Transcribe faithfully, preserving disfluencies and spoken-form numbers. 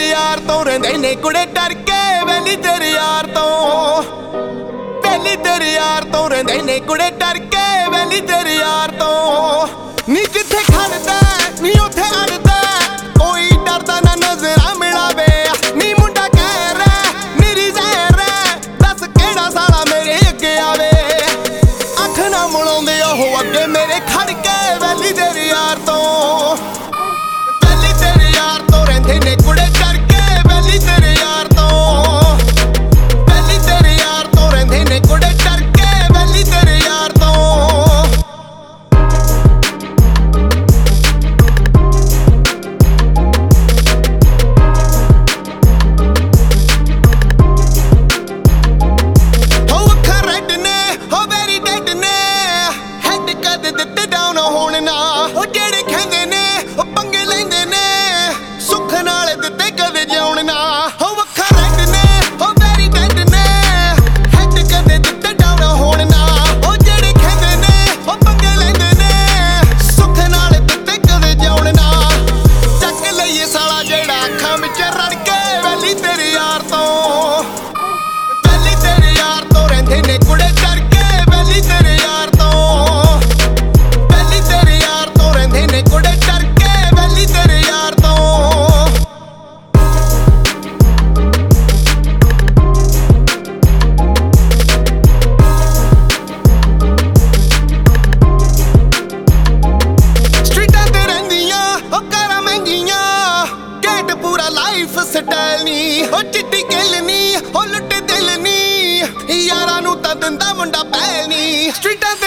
यार तो रहिंदे ने कुड़े डर के वैली तेरे यार तो वैली तेरे यार तो रहिंदे ने कुड़े डर के वैली तेरे यार तो नी जिथे खड़दा नी उथे अड़दा कोई डरदा ना नजरा मिलावे नी मुंडा कह रहा मेरी जहर दस केड़ा साला मेरे अगे आवे अख ना मुड़ाउंदे ओह अगे मेरे खड़ के वैली तेरे यार तो वैली तेरे यार तो रहिंदे ने कुड़े डर के वैली तेरे यार तो वैली तेरे यार तो रहिंदे ने कुड़े डर के वैली तेरे यार तो स्टाइल नी हो चिट्टी किल नी हो लुट दिल नी यारां नूं तां दिंदा मुंडा पैल नी स्ट्रीटां